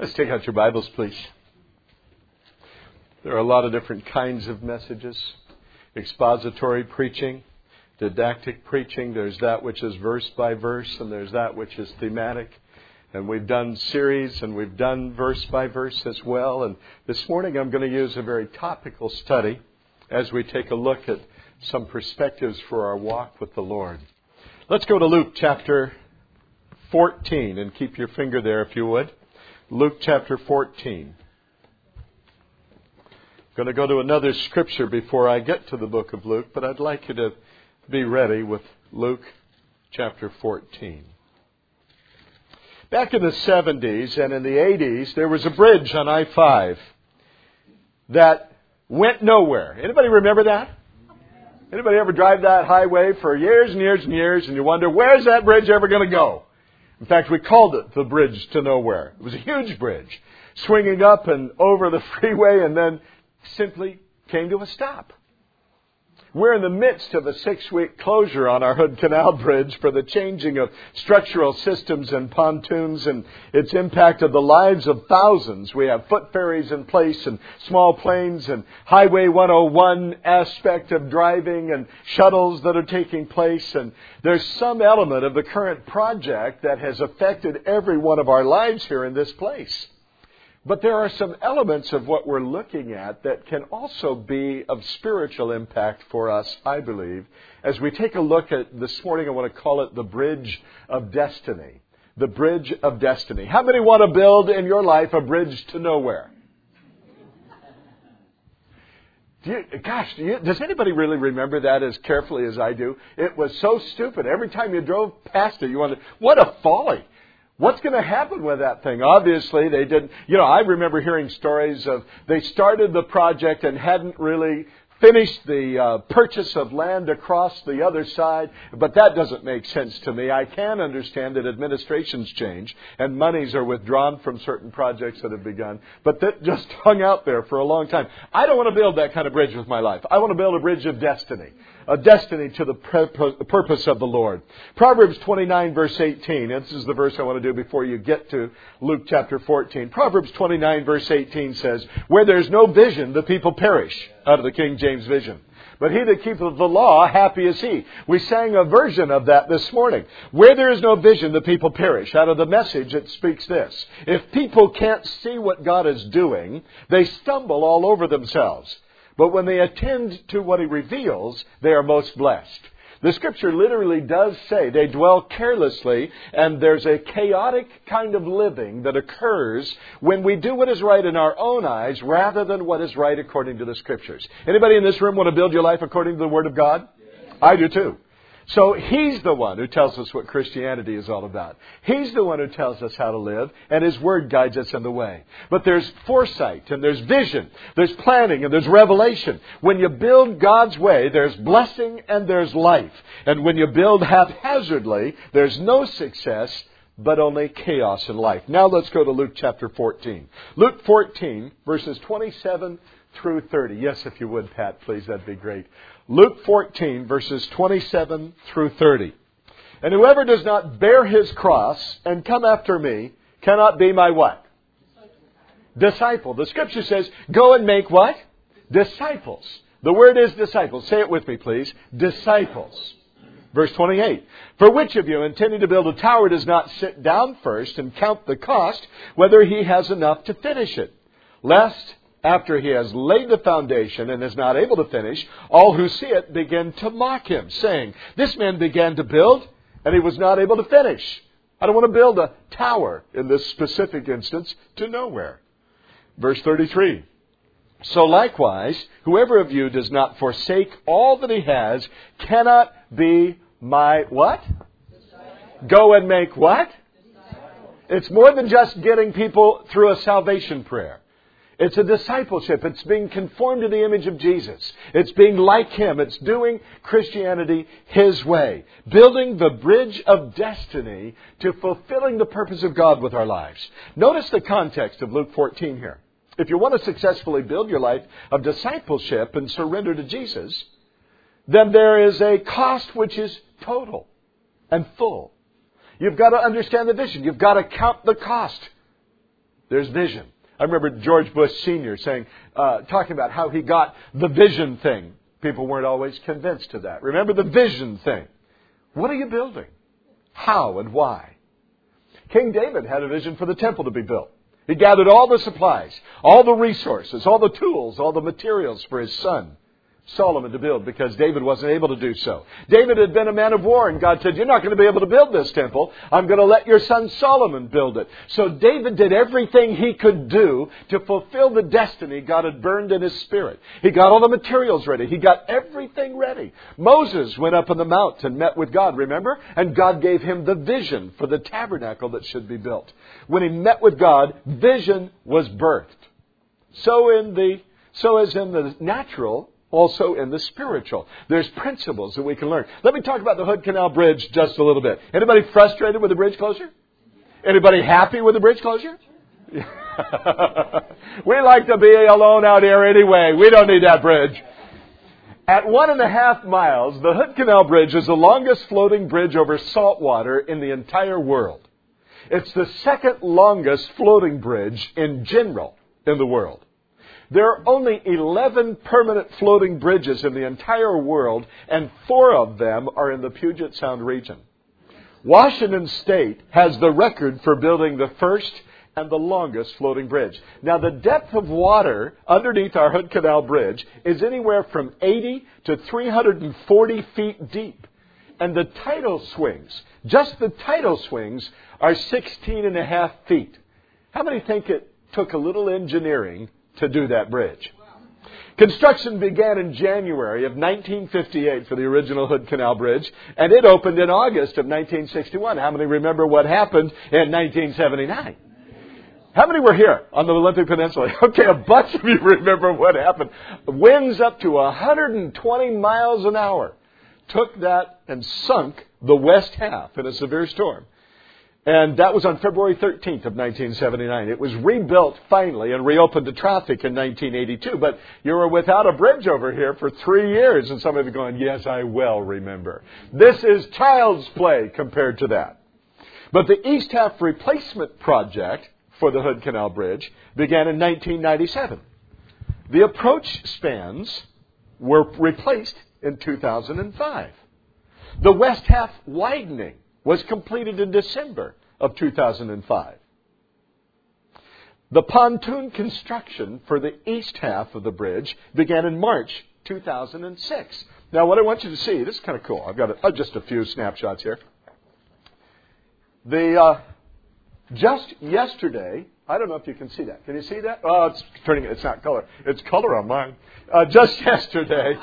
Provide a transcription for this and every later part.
Let's take out your Bibles, please. There are a lot of different kinds of messages. Expository preaching, didactic preaching. There's that which is verse by verse, and there's that which is thematic. And we've done series, and we've done verse by verse as well. And this morning I'm going to use a very topical study as we take a look at some perspectives for our walk with the Lord. Let's go to Luke chapter 14, and keep your finger there if you would. Luke chapter 14. I'm going to go to another scripture before I get to the book of Luke, but I'd like you to be ready with Luke chapter 14. Back in the 70s and in the 80s, there was a bridge on I-5 that went nowhere. Anybody remember that? Anybody ever drive that highway for years and years and years, and you wonder, where's that bridge ever going to go? In fact, we called it the bridge to nowhere. It was a huge bridge, swinging up and over the freeway, and then simply came to a stop. We're in the midst of a 6-week closure on our Hood Canal Bridge for the changing of structural systems and pontoons, and it's impacted the lives of thousands. We have foot ferries in place and small planes and Highway 101 aspect of driving and shuttles that are taking place. And there's some element of the current project that has affected every one of our lives here in this place. But there are some elements of what we're looking at that can also be of spiritual impact for us, I believe. As we take a look at this morning, I want to call it the Bridge of Destiny. The Bridge of Destiny. How many want to build in your life a bridge to nowhere? Does anybody really remember that as carefully as I do? It was so stupid. Every time you drove past it, you wondered, what a folly. What's going to happen with that thing? Obviously, they didn't. I remember hearing stories of they started the project and hadn't really finished the purchase of land across the other side. But that doesn't make sense to me. I can understand that administrations change and monies are withdrawn from certain projects that have begun. But that just hung out there for a long time. I don't want to build that kind of bridge with my life. I want to build a bridge of destiny. A destiny to the purpose of the Lord. Proverbs 29 verse 18. This is the verse I want to do before you get to Luke chapter 14. Proverbs 29 verse 18 says, where there's no vision, the people perish. Out of the King James Vision. But he that keepeth the law, happy is he. We sang a version of that this morning. Where there is no vision, the people perish. Out of the Message, it speaks this. If people can't see what God is doing, they stumble all over themselves. But when they attend to what He reveals, they are most blessed. The Scripture literally does say they dwell carelessly, and there's a chaotic kind of living that occurs when we do what is right in our own eyes rather than what is right according to the Scriptures. Anybody in this room want to build your life according to the Word of God? Yes. I do too. So He's the one who tells us what Christianity is all about. He's the one who tells us how to live, and His Word guides us in the way. But there's foresight, and there's vision, there's planning, and there's revelation. When you build God's way, there's blessing and there's life. And when you build haphazardly, there's no success, but only chaos in life. Now let's go to Luke chapter 14. Luke 14, verses 27 through 30. Yes, if you would, Pat, please, that'd be great. Luke 14, verses 27 through 30. And whoever does not bear his cross and come after me cannot be my what? Disciple. The Scripture says, go and make what? Disciples. The word is disciples. Say it with me, please. Disciples. Verse 28. For which of you, intending to build a tower, does not sit down first and count the cost, whether he has enough to finish it? Lest, after he has laid the foundation and is not able to finish, all who see it begin to mock him, saying, this man began to build, and he was not able to finish. I don't want to build a tower, in this specific instance, to nowhere. Verse 33. So likewise, whoever of you does not forsake all that he has cannot be my what? Disciple. Go and make what? Disciple. It's more than just getting people through a salvation prayer. It's a discipleship. It's being conformed to the image of Jesus. It's being like Him. It's doing Christianity His way. Building the bridge of destiny to fulfilling the purpose of God with our lives. Notice the context of Luke 14 here. If you want to successfully build your life of discipleship and surrender to Jesus, then there is a cost which is total and full. You've got to understand the vision. You've got to count the cost. There's vision. I remember George Bush Sr. saying, talking about how he got the vision thing. People weren't always convinced of that. Remember the vision thing. What are you building? How and why? King David had a vision for the temple to be built. He gathered all the supplies, all the resources, all the tools, all the materials for his son Solomon to build, because David wasn't able to do so. David had been a man of war, and God said, you're not going to be able to build this temple. I'm going to let your son Solomon build it. So David did everything he could do to fulfill the destiny God had burned in his spirit. He got all the materials ready. He got everything ready. Moses went up on the mount and met with God, remember? And God gave him the vision for the tabernacle that should be built. When he met with God, vision was birthed. So as in the natural, also in the spiritual. There's principles that we can learn. Let me talk about the Hood Canal Bridge just a little bit. Anybody frustrated with the bridge closure? Anybody happy with the bridge closure? We like to be alone out here anyway. We don't need that bridge. At 1.5 miles, the Hood Canal Bridge is the longest floating bridge over salt water in the entire world. It's the second longest floating bridge in general in the world. There are only 11 permanent floating bridges in the entire world, and 4 of them are in the Puget Sound region. Washington State has the record for building the first and the longest floating bridge. Now, the depth of water underneath our Hood Canal Bridge is anywhere from 80 to 340 feet deep. And the tidal swings, just the tidal swings, are 16.5 feet. How many think it took a little engineering to do that bridge? Construction began in January of 1958 for the original Hood Canal Bridge, and it opened in August of 1961. How many remember what happened in 1979? How many were here on the Olympic Peninsula? Okay, a bunch of you remember what happened. Winds up to 120 miles an hour took that and sunk the west half in a severe storm. And that was on February 13th of 1979. It was rebuilt finally and reopened to traffic in 1982. But you were without a bridge over here for 3 years. And some of you going, yes, I well remember. This is child's play compared to that. But the East Half Replacement Project for the Hood Canal Bridge began in 1997. The approach spans were replaced in 2005. The west half widening was completed in December of 2005. The pontoon construction for the east half of the bridge began in March 2006. Now, what I want you to see, this is kind of cool. I've got just a few snapshots here. Just yesterday, I don't know if you can see that. Can you see that? Oh, it's not color. It's color on mine. Just yesterday,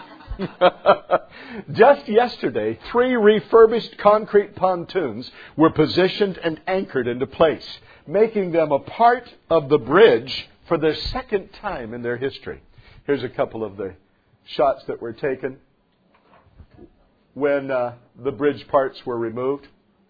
3 refurbished concrete pontoons were positioned and anchored into place, making them a part of the bridge for the second time in their history. Here's a couple of the shots that were taken when the bridge parts were removed.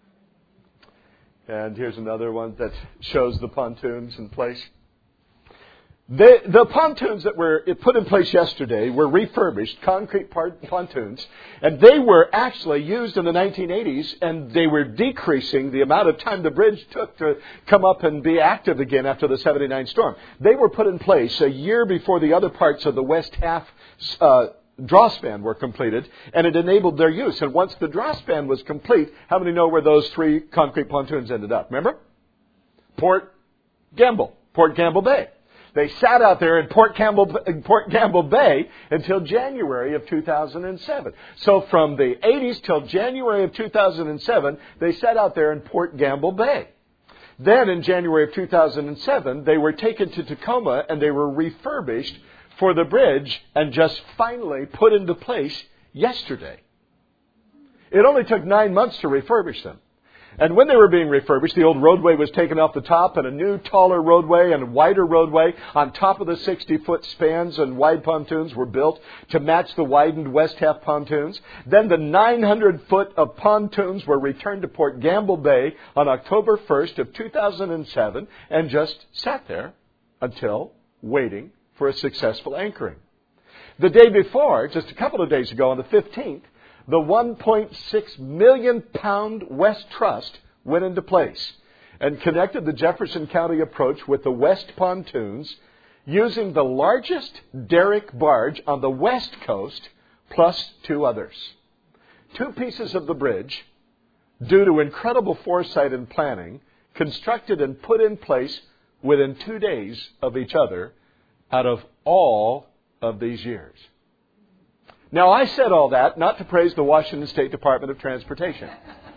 And here's another one that shows the pontoons in place. The pontoons that were put in place yesterday were refurbished concrete pontoons, and they were actually used in the 1980s, and they were decreasing the amount of time the bridge took to come up and be active again after the 79 storm. They were put in place a year before the other parts of the west half drawspan were completed, and it enabled their use. And once the drawspan was complete, how many know where those 3 concrete pontoons ended up? Remember? Port Gamble Bay. They sat out there in Port Gamble Bay until January of 2007. So from the 80s till January of 2007, they sat out there in Port Gamble Bay. Then in January of 2007, they were taken to Tacoma and they were refurbished for the bridge and just finally put into place yesterday. It only took 9 months to refurbish them. And when they were being refurbished, the old roadway was taken off the top, and a new taller roadway and wider roadway on top of the 60-foot spans and wide pontoons were built to match the widened west half pontoons. Then the 900-foot of pontoons were returned to Port Gamble Bay on October 1st of 2007 and just sat there until waiting for a successful anchoring. The day before, just a couple of days ago on the 15th, the 1.6 million pound West Trust went into place. and connected the Jefferson County approach with the west pontoons using the largest derrick barge on the west coast plus 2 others. 2 pieces of the bridge, due to incredible foresight and planning, constructed and put in place within 2 days of each other out of all of these years. Now, I said all that not to praise the Washington State Department of Transportation.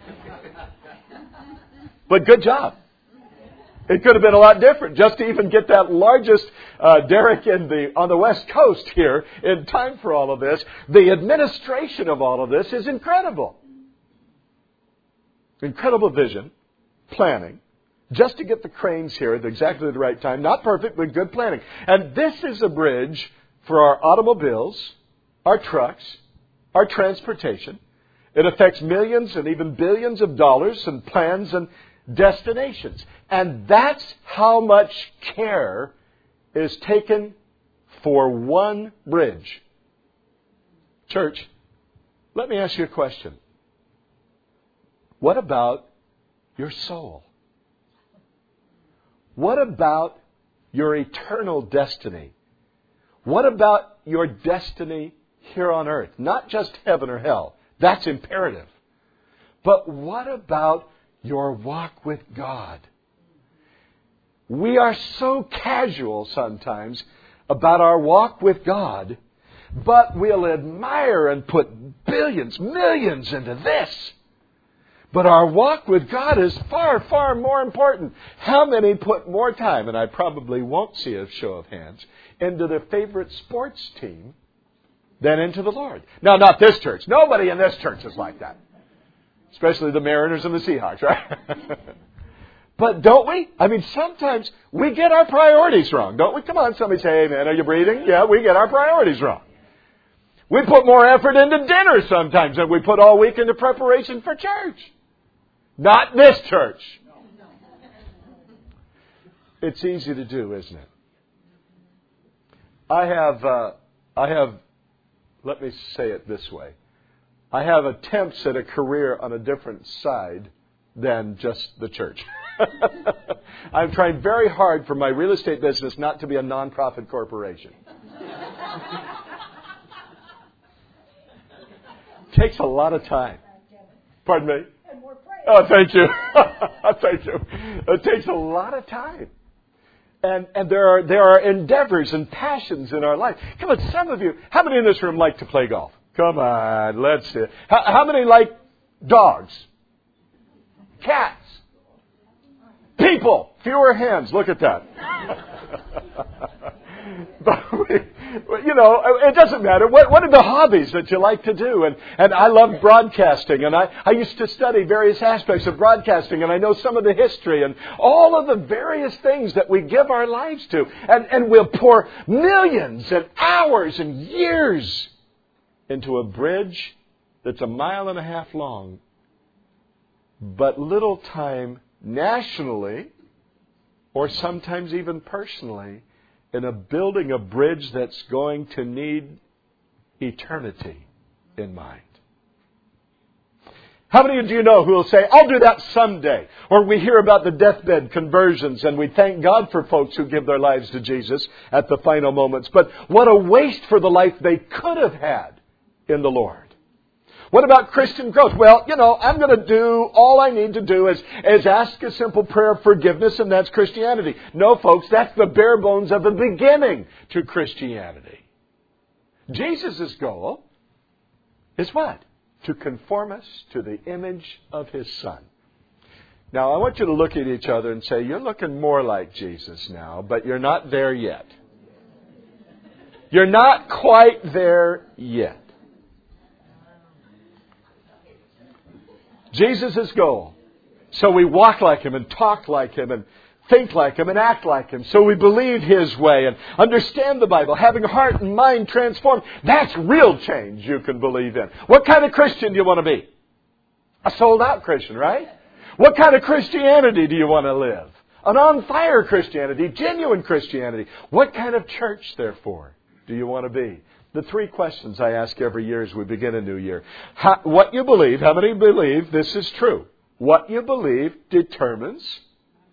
But good job. It could have been a lot different just to even get that largest derrick on the West Coast here in time for all of this. The administration of all of this is incredible. Incredible vision, planning, just to get the cranes here at exactly the right time. Not perfect, but good planning. And this is a bridge for our automobiles, our trucks, our transportation. It affects millions and even billions of dollars and plans and destinations. And that's how much care is taken for one bridge. Church, let me ask you a question. What about your soul? What about your eternal destiny? What about your destiny here on earth? Not just heaven or hell. That's imperative. But what about your walk with God? We are so casual sometimes about our walk with God, but we'll admire and put billions, millions into this. But our walk with God is far, far more important. How many put more time, and I probably won't see a show of hands, into their favorite sports team than into the Lord? Now, not this church. Nobody in this church is like that. Especially the Mariners and the Seahawks, right? But don't we? I mean, sometimes we get our priorities wrong, don't we? Come on, somebody say, hey, man, are you breathing? Yeah, we get our priorities wrong. We put more effort into dinner sometimes than we put all week into preparation for church. Not this church. It's easy to do, isn't it? I have, let me say it this way. I have attempts at a career on a different side than just the church. I'm trying very hard for my real estate business not to be a nonprofit corporation. Takes a lot of time. Pardon me? Oh, thank you. Thank you. It takes a lot of time. And there are endeavors and passions in our life. Come on, some of you, how many in this room like to play golf? Come on, let's see. How many like dogs? Cats? People? Fewer hands. Look at that. But it doesn't matter. What are the hobbies that you like to do? And I love broadcasting. And I used to study various aspects of broadcasting. And I know some of the history and all of the various things that we give our lives to. And we'll pour millions and hours and years into a bridge that's 1.5 miles long. But little time nationally, or sometimes even personally, in building a bridge that's going to need eternity in mind. How many do you know who will say, I'll do that someday? Or we hear about the deathbed conversions, and we thank God for folks who give their lives to Jesus at the final moments. But what a waste for the life they could have had in the Lord. What about Christian growth? Well, I'm going to do, all I need to do is ask a simple prayer of forgiveness, and that's Christianity. No, folks, that's the bare bones of the beginning to Christianity. Jesus' goal is what? To conform us to the image of His Son. Now, I want you to look at each other and say, you're looking more like Jesus now, but you're not there yet. You're not quite there yet. Jesus' goal. So we walk like Him and talk like Him and think like Him and act like Him. So we believe His way and understand the Bible, having heart and mind transformed. That's real change you can believe in. What kind of Christian do you want to be? A sold out Christian, right? What kind of Christianity do you want to live? An on fire Christianity, genuine Christianity. What kind of church, therefore, do you want to be? The 3 questions I ask every year as we begin a new year. What you believe, how many believe this is true? What you believe determines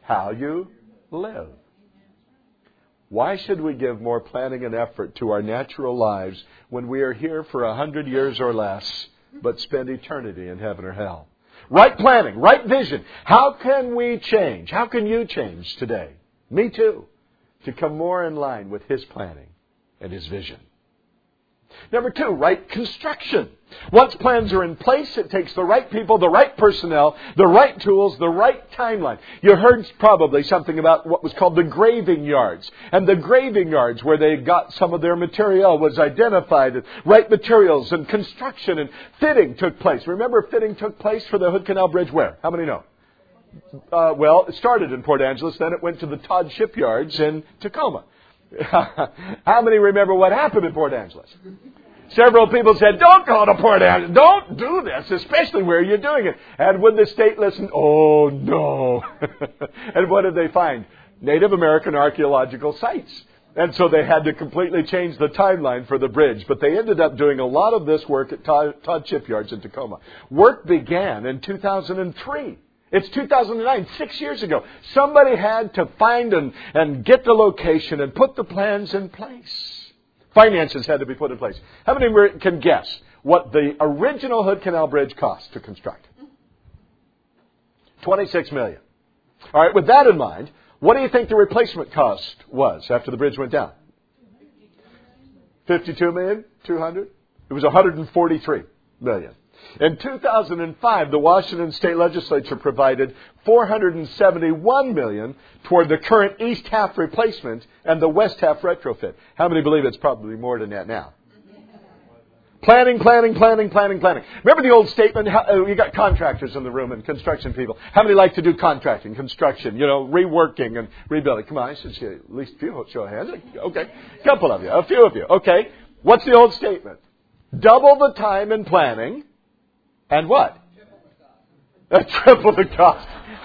how you live. Why should we give more planning and effort to our natural lives when we are here for 100 years or less, but spend eternity in heaven or hell? Right planning, right vision. How can we change? How can you change today? Me too. To come more in line with His planning and His vision. Number 2, right construction. Once plans are in place, it takes the right people, the right personnel, the right tools, the right timeline. You heard probably something about what was called the graving yards. And the graving yards where they got some of their material was identified. And right materials and construction and fitting took place. Remember fitting took place for the Hood Canal Bridge where? How many know? Well, it started in Port Angeles, then it went to the Todd Shipyards in Tacoma. How many remember what happened in Port Angeles? Several people said, don't go to Port Angeles. Don't do this, especially where you're doing it. And when the state listened, oh no. And what did they find? Native American archaeological sites. And so they had to completely change the timeline for the bridge. But they ended up doing a lot of this work at Todd Shipyards in Tacoma. Work began in 2003. It's 2009, 6 years ago. Somebody had to find and get the location and put the plans in place. Finances had to be put in place. How many can guess what the original Hood Canal Bridge cost to construct? $26 million. All right, with that in mind, what do you think the replacement cost was after the bridge went down? $52,200,000? It was $143 million. In 2005, the Washington State Legislature provided $471 million toward the current east half replacement and the west half retrofit. How many believe it's probably more than that now? Planning. Remember the old statement? You got contractors in the room and construction people. How many like to do contracting, construction, reworking and rebuilding? Come on, I should see at least a few show of hands. Okay, a couple of you, a few of you. Okay, what's the old statement? Double the time in planning. And what? Triple the cost.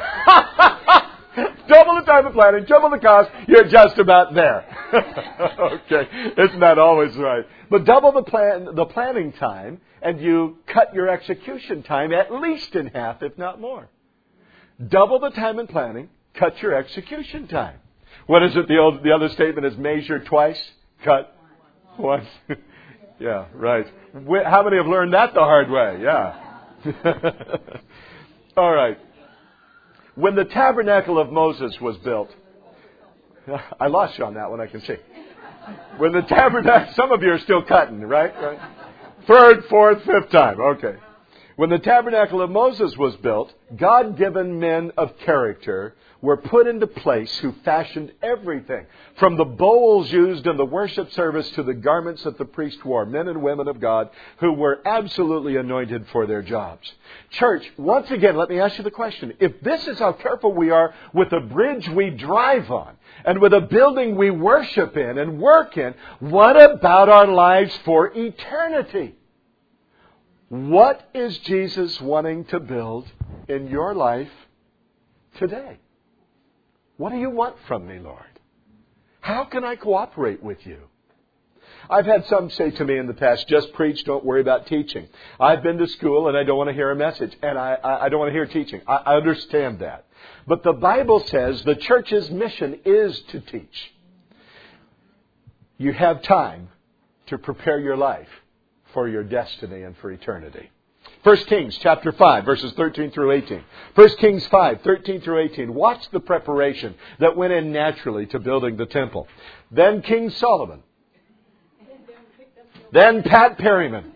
Double the time of planning, triple the cost, you're just about there. Okay, isn't that always right? But double the planning time, and you cut your execution time at least in half, if not more. Double the time in planning, cut your execution time. What is it? The other statement is measure twice, cut once. Yeah, right. How many have learned that the hard way? Yeah. All right. When the tabernacle of Moses was built, I lost you on that one, I can see. When the tabernacle, some of you are still cutting, right? Third, fourth, fifth time. Okay. When the tabernacle of Moses was built, God-given men of character were put into place who fashioned everything, from the bowls used in the worship service to the garments that the priest wore, men and women of God who were absolutely anointed for their jobs. Church, once again, let me ask you the question. If this is how careful we are with a bridge we drive on and with a building we worship in and work in, what about our lives for eternity? What is Jesus wanting to build in your life today? What do you want from me, Lord? How can I cooperate with you? I've had some say to me in the past, just preach, don't worry about teaching. I've been to school and I don't want to hear a message. And I don't want to hear teaching. I understand that. But the Bible says the church's mission is to teach. You have time to prepare your life for your destiny and for eternity. 1 Kings chapter 5, verses 13 through 18. 1 Kings 5, 13 through 18. Watch the preparation that went in naturally to building the temple. Then King Solomon. Then Pat Perryman.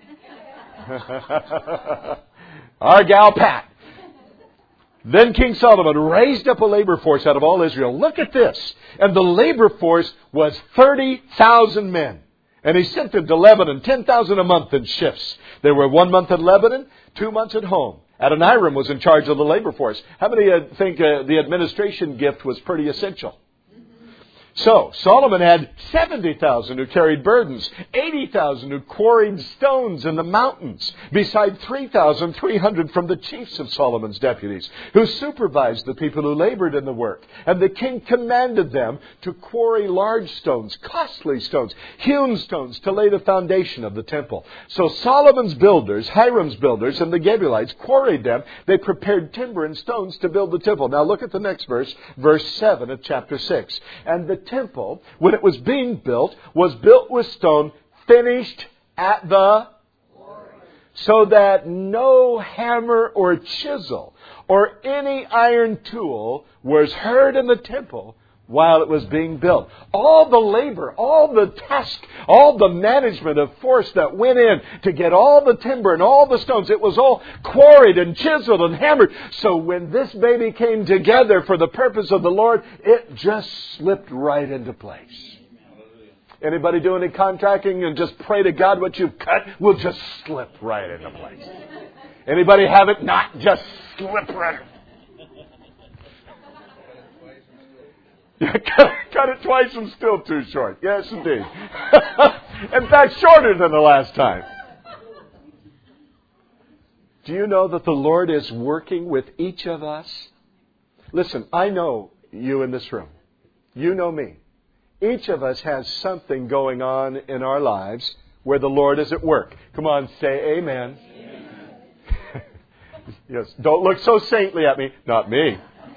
Our gal Pat. Then King Solomon raised up a labor force out of all Israel. Look at this. And the labor force was 30,000 men. And he sent them to Lebanon, 10,000 a month in shifts. There were 1 month in Lebanon, 2 months at home. Adoniram was in charge of the labor force. How many think the administration gift was pretty essential? So, Solomon had 70,000 who carried burdens, 80,000 who quarried stones in the mountains, beside 3,300 from the chiefs of Solomon's deputies, who supervised the people who labored in the work. And the king commanded them to quarry large stones, costly stones, hewn stones, to lay the foundation of the temple. So Solomon's builders, Hiram's builders, and the Gebuelites quarried them. They prepared timber and stones to build the temple. Now look at the next verse, verse 7 of chapter 6. And the temple, when it was being built, was built with stone, finished at the so that no hammer or chisel or any iron tool was heard in the temple while it was being built. All the labor, all the task, all the management of force that went in to get all the timber and all the stones, it was all quarried and chiseled and hammered. So when this baby came together for the purpose of the Lord, it just slipped right into place. Anybody do any contracting and just pray to God what you've cut will just slip right into place? Anybody have it not just slip right? Cut it twice and still too short. Yes, indeed. In fact, shorter than the last time. Do you know that the Lord is working with each of us? Listen, I know you in this room. You know me. Each of us has something going on in our lives where the Lord is at work. Come on, say amen. Amen. Yes, don't look so saintly at me. Not me.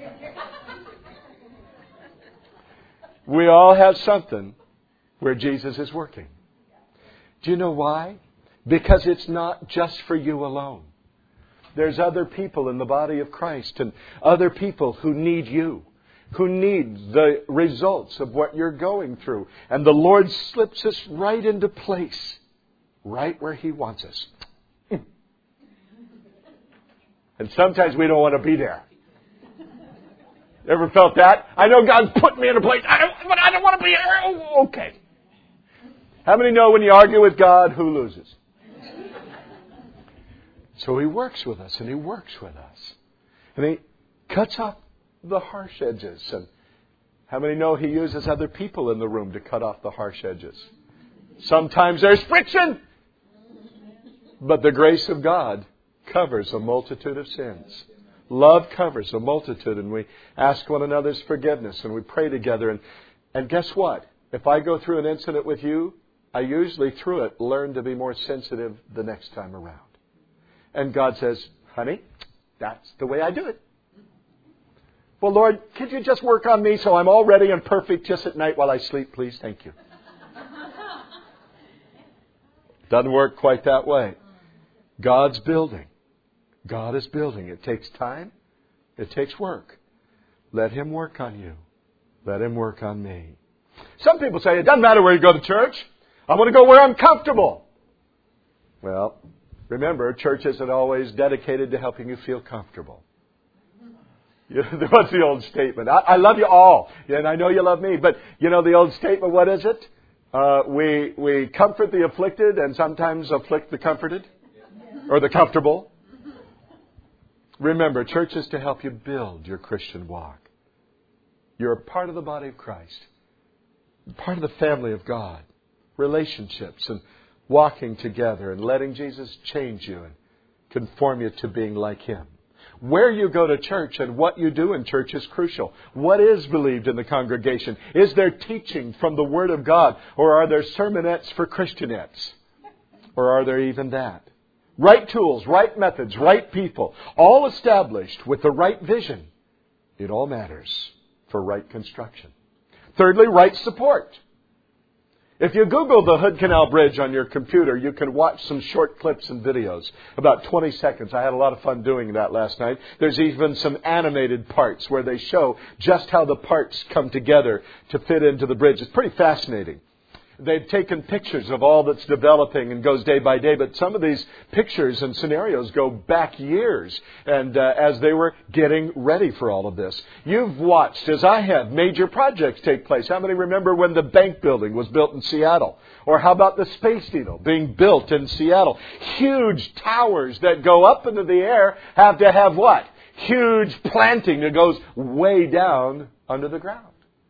We all have something where Jesus is working. Do you know why? Because it's not just for you alone. There's other people in the body of Christ and other people who need you, who need the results of what you're going through. And the Lord slips us right into place, right where He wants us. And sometimes we don't want to be there. Ever felt that? I know God's put me in a place, but I don't want to be here. Oh, okay. How many know when you argue with God, who loses? So He works with us, and He works with us. And He cuts off the harsh edges. And how many know He uses other people in the room to cut off the harsh edges? Sometimes there's friction, but the grace of God covers a multitude of sins. Love covers a multitude, and we ask one another's forgiveness, and we pray together. And guess what? If I go through an incident with you, I usually, through it, learn to be more sensitive the next time around. And God says, honey, that's the way I do it. Well, Lord, could you just work on me so I'm all ready and perfect just at night while I sleep, please? Thank you. Doesn't work quite that way. God's building. God is building. It takes time. It takes work. Let Him work on you. Let Him work on me. Some people say, it doesn't matter where you go to church. I want to go where I'm comfortable. Well, remember, church isn't always dedicated to helping you feel comfortable. What's the old statement? I love you all, and I know you love me. But, you know the old statement, what is it? We comfort the afflicted and sometimes afflict the comforted. Or the comfortable. Remember, church is to help you build your Christian walk. You're a part of the body of Christ. Part of the family of God. Relationships and walking together and letting Jesus change you and conform you to being like Him. Where you go to church and what you do in church is crucial. What is believed in the congregation? Is there teaching from the Word of God? Or are there sermonettes for Christianettes? Or are there even that? Right tools, right methods, right people, all established with the right vision. It all matters for right construction. Thirdly, right support. If you Google the Hood Canal Bridge on your computer, you can watch some short clips and videos, about 20 seconds. I had a lot of fun doing that last night. There's even some animated parts where they show just how the parts come together to fit into the bridge. It's pretty fascinating. They've taken pictures of all that's developing and goes day by day, but some of these pictures and scenarios go back years, and as they were getting ready for all of this. You've watched, as I have, major projects take place. How many remember when the bank building was built in Seattle? Or how about the Space Needle being built in Seattle? Huge towers that go up into the air have to have what? Huge planting that goes way down under the ground.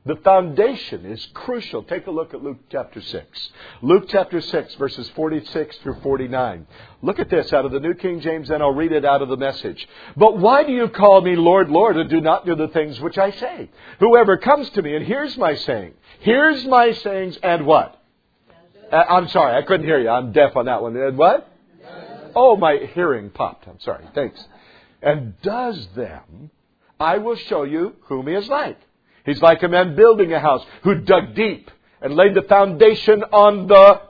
The foundation is crucial. Take a look at Luke chapter 6. Luke chapter 6, verses 46 through 49. Look at this out of the New King James, and I'll read it out of the Message. But why do you call me Lord, Lord, and do not do the things which I say? Whoever comes to me and hears my sayings, and what? I'm sorry, I couldn't hear you. I'm deaf on that one. And what? Oh, my hearing popped. I'm sorry. Thanks. And does them, I will show you whom he is like. He's like a man building a house who dug deep and laid the foundation on the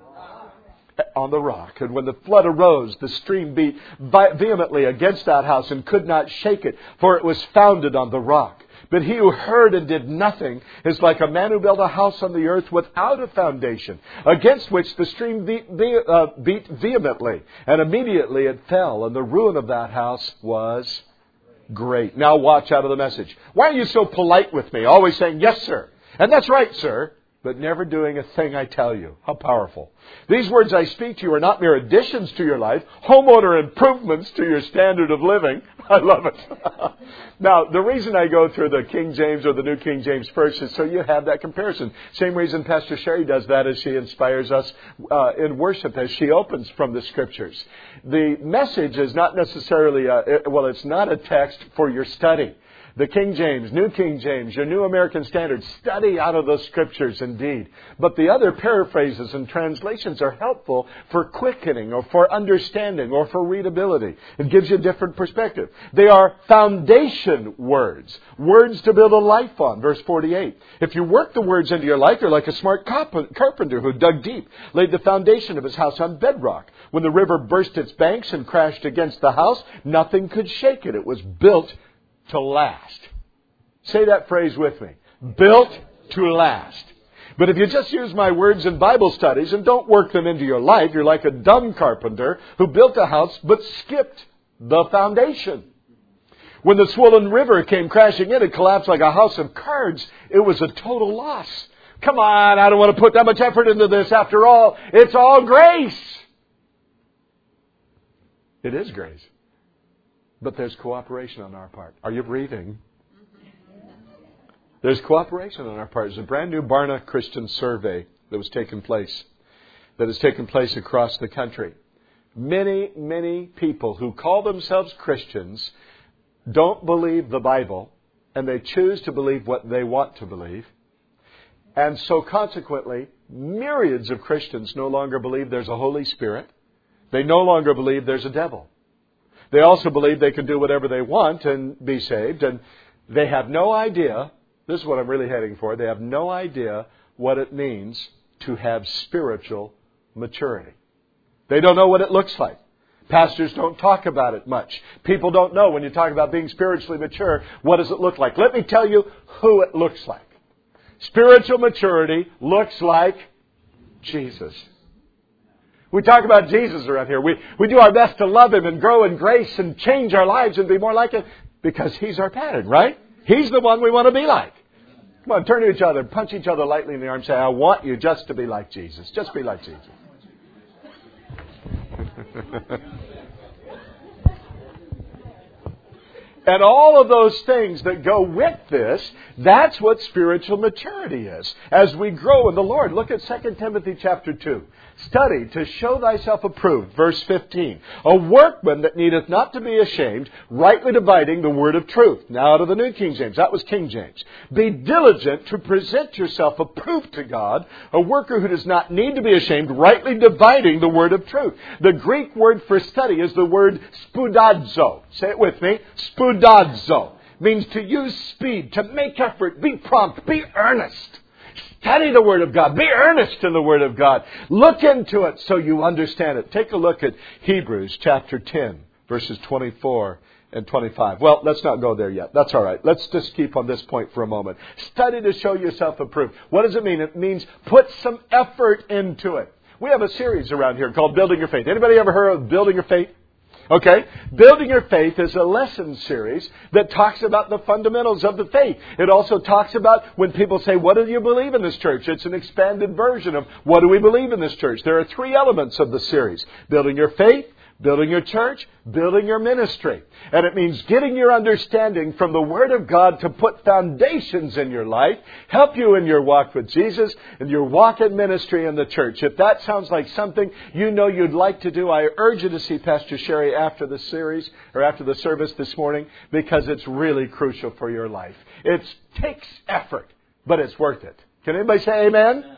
rock. And when the flood arose, the stream beat vehemently against that house and could not shake it, for it was founded on the rock. But he who heard and did nothing is like a man who built a house on the earth without a foundation, against which the stream beat vehemently. And immediately it fell, and the ruin of that house was great. Now watch out of the Message. Why are you so polite with me? Always saying, yes, sir. And that's right, sir. But never doing a thing I tell you. How powerful. These words I speak to you are not mere additions to your life, homeowner improvements to your standard of living. I love it. Now, the reason I go through the King James or the New King James first is so you have that comparison. Same reason Pastor Sherry does that as she inspires us in worship, as she opens from the Scriptures. The Message is not necessarily, it's not a text for your study. The King James, New King James, your New American Standard, study out of those Scriptures indeed. But the other paraphrases and translations are helpful for quickening or for understanding or for readability. It gives you a different perspective. They are foundation words, words to build a life on. Verse 48. If you work the words into your life, you're like a smart carpenter who dug deep, laid the foundation of his house on bedrock. When the river burst its banks and crashed against the house, nothing could shake it. It was built to last. Say that phrase with me. Built to last. But if you just use my words in Bible studies and don't work them into your life, you're like a dumb carpenter who built a house but skipped the foundation. When the swollen river came crashing in, it collapsed like a house of cards. It was a total loss. Come on, I don't want to put that much effort into this. After all, it's all grace. It is grace. But there's cooperation on our part. Are you breathing? There's cooperation on our part. There's a brand new Barna Christian survey that has taken place across the country. Many, many people who call themselves Christians don't believe the Bible, and they choose to believe what they want to believe. And so consequently, myriads of Christians no longer believe there's a Holy Spirit. They no longer believe there's a devil. They also believe they can do whatever they want and be saved. And they have no idea, this is what I'm really heading for, they have no idea what it means to have spiritual maturity. They don't know what it looks like. Pastors don't talk about it much. People don't know when you talk about being spiritually mature, what does it look like? Let me tell you who it looks like. Spiritual maturity looks like Jesus. We talk about Jesus around here. We do our best to love Him and grow in grace and change our lives and be more like Him because He's our pattern, right? He's the one we want to be like. Come on, turn to each other, punch each other lightly in the arm and say, I want you just to be like Jesus. Just be like Jesus. And all of those things that go with this, that's what spiritual maturity is. As we grow in the Lord. Look at 2 Timothy chapter 2. Study to show thyself approved. Verse 15. A workman that needeth not to be ashamed, rightly dividing the word of truth. Now out of the New King James. That was King James. Be diligent to present yourself approved to God. A worker who does not need to be ashamed, rightly dividing the word of truth. The Greek word for study is the word spoudazo. Say it with me. Spoudazo. Means to use speed, to make effort, be prompt, be earnest. Study the Word of God. Be earnest in the Word of God. Look into it so you understand it. Take a look at Hebrews chapter 10, verses 24 and 25. Well, let's not go there yet. That's all right. Let's just keep on this point for a moment. Study to show yourself approved. What does it mean? It means put some effort into it. We have a series around here called Building Your Faith. Anybody ever heard of Building Your Faith? Okay? Building Your Faith is a lesson series that talks about the fundamentals of the faith. It also talks about when people say, what do you believe in this church? It's an expanded version of what do we believe in this church. There are three elements of the series. Building Your Faith, building your church, building your ministry. And it means getting your understanding from the Word of God to put foundations in your life, help you in your walk with Jesus and your walk in ministry in the church. If that sounds like something you know you'd like to do, I urge you to see Pastor Sherry after the series or after the service this morning, because it's really crucial for your life. It takes effort, but it's worth it. Can anybody say amen? Amen.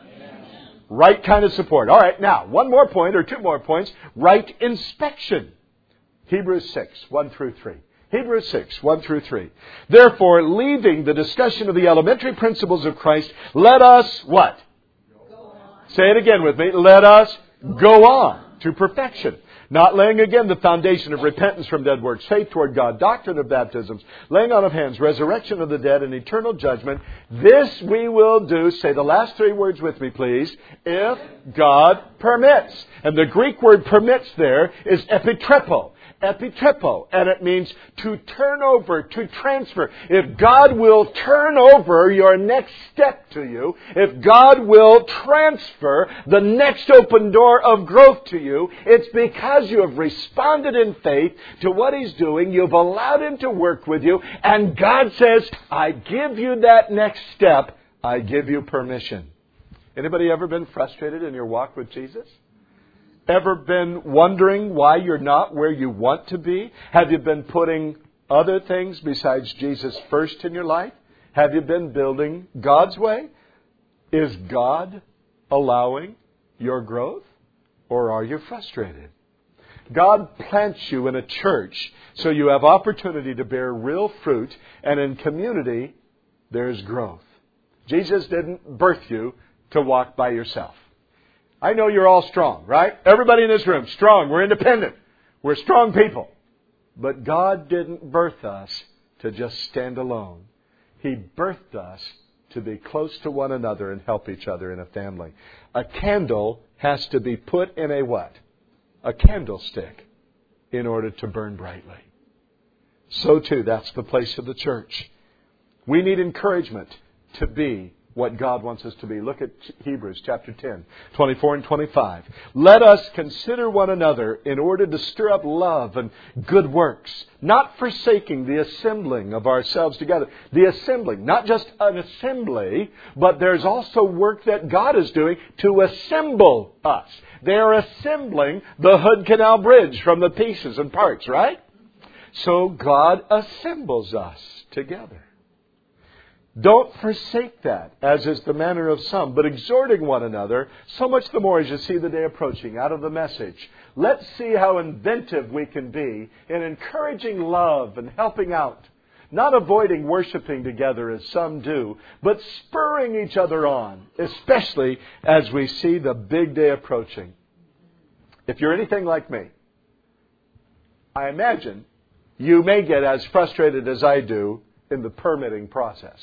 Right kind of support. All right, now, one more point or two more points. Right inspection. Hebrews 6, 1 through 3. Hebrews 6, 1 through 3. Therefore, leaving the discussion of the elementary principles of Christ, let us, what? Go on. Say it again with me. Let us go on to perfection. Not laying again the foundation of repentance from dead works, faith toward God, doctrine of baptisms, laying on of hands, resurrection of the dead, and eternal judgment. This we will do, say the last three words with me, please, if God permits. And the Greek word permits there is epitrepo. Epitrepo, and it means to turn over, to transfer. If God will turn over your next step to you, if God will transfer the next open door of growth to you, it's because you have responded in faith to what He's doing. You've allowed Him to work with you, and God says, I give you that next step. I give you permission. Anybody ever been frustrated in your walk with Jesus? Ever been wondering why you're not where you want to be? Have you been putting other things besides Jesus first in your life? Have you been building God's way? Is God allowing your growth? Or are you frustrated? God plants you in a church so you have opportunity to bear real fruit, and in community there's growth. Jesus didn't birth you to walk by yourself. I know you're all strong, right? Everybody in this room, strong. We're independent. We're strong people. But God didn't birth us to just stand alone. He birthed us to be close to one another and help each other in a family. A candle has to be put in a what? A candlestick in order to burn brightly. So too, that's the place of the church. We need encouragement to be what God wants us to be. Look at Hebrews chapter 10, 24 and 25. Let us consider one another in order to stir up love and good works, not forsaking the assembling of ourselves together. The assembling, not just an assembly, but there's also work that God is doing to assemble us. They are assembling the Hood Canal Bridge from the pieces and parts, right? So God assembles us together. Don't forsake that, as is the manner of some, but exhorting one another, so much the more as you see the day approaching. Out of the message, let's see how inventive we can be in encouraging love and helping out. Not avoiding worshiping together as some do, but spurring each other on, especially as we see the big day approaching. If you're anything like me, I imagine you may get as frustrated as I do in the permitting process.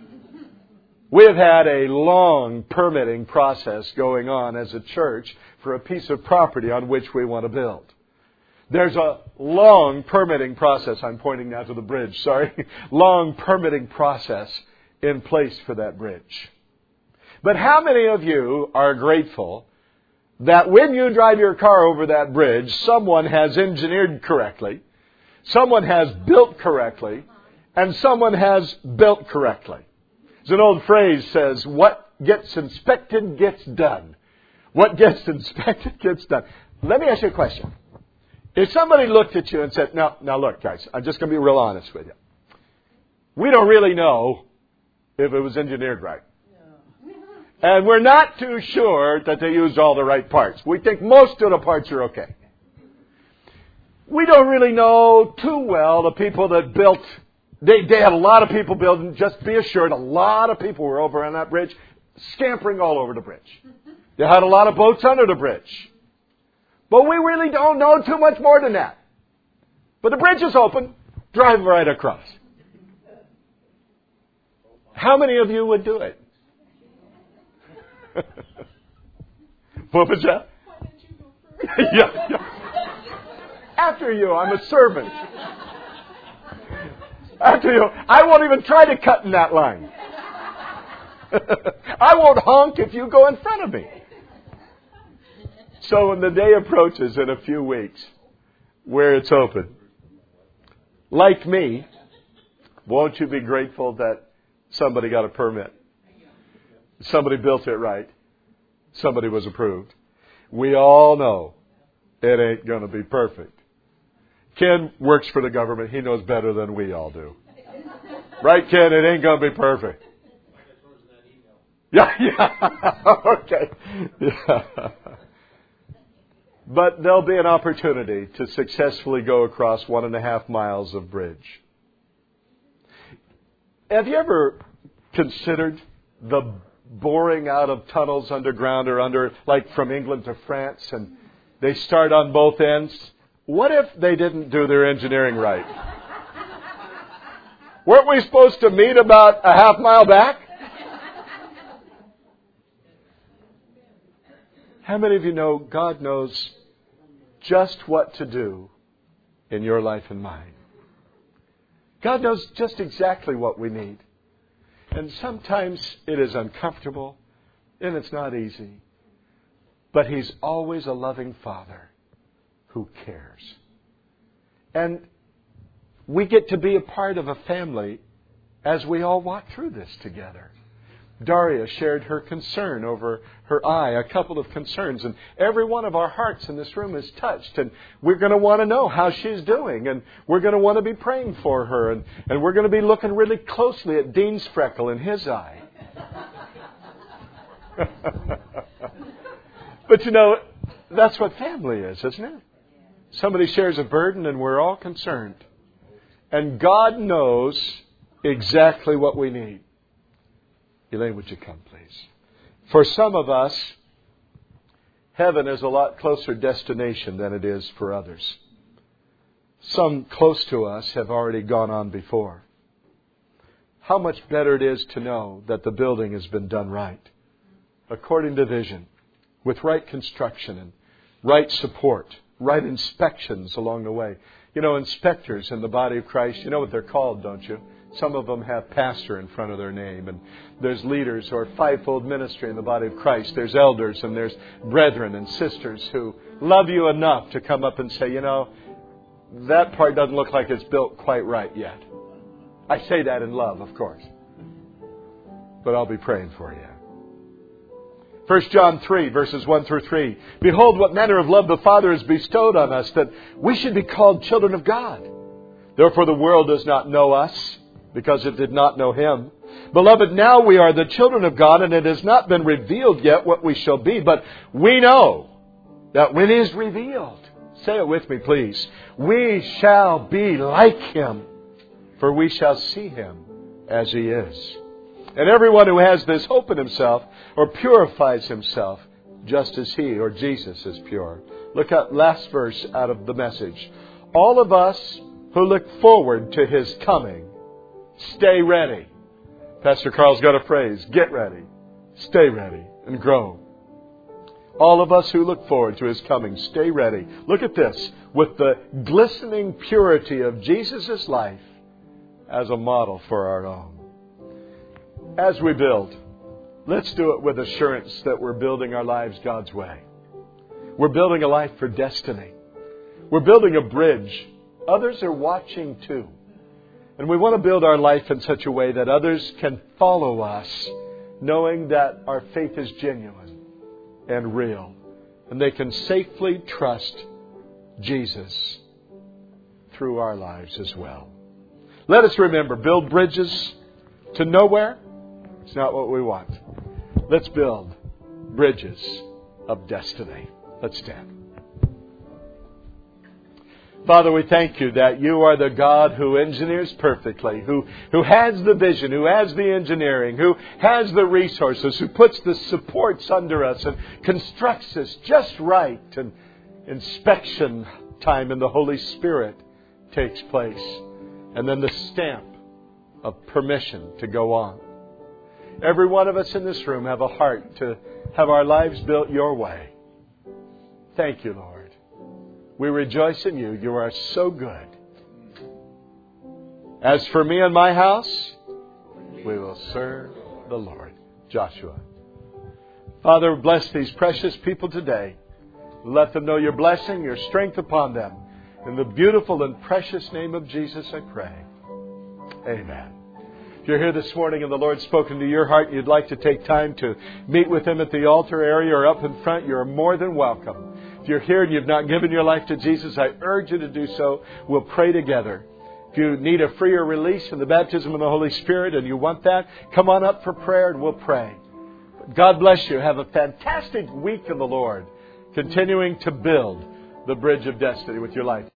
We have had a long permitting process going on as a church for a piece of property on which we want to build. There's a long permitting process. I'm pointing now to the bridge, sorry. Long permitting process in place for that bridge. But how many of you are grateful that when you drive your car over that bridge, someone has engineered correctly, someone has built correctly, and someone has built correctly? There's an old phrase says, what gets inspected gets done. What gets inspected gets done. Let me ask you a question. If somebody looked at you and said, now look, guys, I'm just going to be real honest with you. We don't really know if it was engineered right. No. And we're not too sure that they used all the right parts. We think most of the parts are okay. We don't really know too well the people that built. They had a lot of people building. Just be assured, a lot of people were over on that bridge, scampering all over the bridge. They had a lot of boats under the bridge. But we really don't know too much more than that. But the bridge is open. Drive right across. How many of you would do it? What was that? Why didn't you go first? Yeah. After you, I'm a servant. After you, I won't even try to cut in that line. I won't honk if you go in front of me. So when the day approaches in a few weeks, where it's open. Like me, won't you be grateful that somebody got a permit? Somebody built it right. Somebody was approved. We all know it ain't going to be perfect. Ken works for the government. He knows better than we all do. Right, Ken? It ain't going to be perfect. Yeah. Okay. Yeah. But there'll be an opportunity to successfully go across 1.5 miles of bridge. Have you ever considered the boring out of tunnels underground or under, like from England to France, and they start on both ends? What if they didn't do their engineering right? Weren't we supposed to meet about a half mile back? How many of you know God knows just what to do in your life and mine? God knows just exactly what we need. And sometimes it is uncomfortable and it's not easy. But He's always a loving Father who cares. And we get to be a part of a family as we all walk through this together. Daria shared her concern over her eye, a couple of concerns. And every one of our hearts in this room is touched. And we're going to want to know how she's doing. And we're going to want to be praying for her. And we're going to be looking really closely at Dean's freckle in his eye. But you know, that's what family is, isn't it? Somebody shares a burden and we're all concerned. And God knows exactly what we need. Elaine, would you come, please? For some of us, heaven is a lot closer destination than it is for others. Some close to us have already gone on before. How much better it is to know that the building has been done right, according to vision, with right construction and right support, right inspections along the way. You know, inspectors in the body of Christ, you know what they're called, don't you? Some of them have pastor in front of their name. And there's leaders or fivefold ministry in the body of Christ. There's elders and there's brethren and sisters who love you enough to come up and say, you know, that part doesn't look like it's built quite right yet. I say that in love, of course. But I'll be praying for you. 1 John 3, verses 1 through 3. Behold, what manner of love the Father has bestowed on us, that we should be called children of God. Therefore the world does not know us, because it did not know Him. Beloved, now we are the children of God, and it has not been revealed yet what we shall be. But we know that when He is revealed, say it with me, please, we shall be like Him, for we shall see Him as He is. And everyone who has this hope in himself, or purifies himself, just as He, or Jesus, is pure. Look at last verse out of the Message. All of us who look forward to His coming, stay ready. Pastor Carl's got a phrase, get ready, stay ready, and grow. All of us who look forward to His coming, stay ready. Look at this, with the glistening purity of Jesus' life as a model for our own. As we build, let's do it with assurance that we're building our lives God's way. We're building a life for destiny. We're building a bridge. Others are watching too. And we want to build our life in such a way that others can follow us, knowing that our faith is genuine and real. And they can safely trust Jesus through our lives as well. Let us remember, build bridges to nowhere. It's not what we want. Let's build bridges of destiny. Let's stand. Father, we thank You that You are the God who engineers perfectly, who has the vision, who has the engineering, who has the resources, who puts the supports under us and constructs us just right. And inspection time in the Holy Spirit takes place. And then the stamp of permission to go on. Every one of us in this room have a heart to have our lives built Your way. Thank You, Lord. We rejoice in You. You are so good. As for me and my house, we will serve the Lord. Joshua. Father, bless these precious people today. Let them know Your blessing, Your strength upon them. In the beautiful and precious name of Jesus, I pray. Amen. If you're here this morning and the Lord's spoken to your heart and you'd like to take time to meet with Him at the altar area or up in front, you're more than welcome. If you're here and you've not given your life to Jesus, I urge you to do so. We'll pray together. If you need a freer release in the baptism of the Holy Spirit and you want that, come on up for prayer and we'll pray. God bless you. Have a fantastic week in the Lord, continuing to build the bridge of destiny with your life.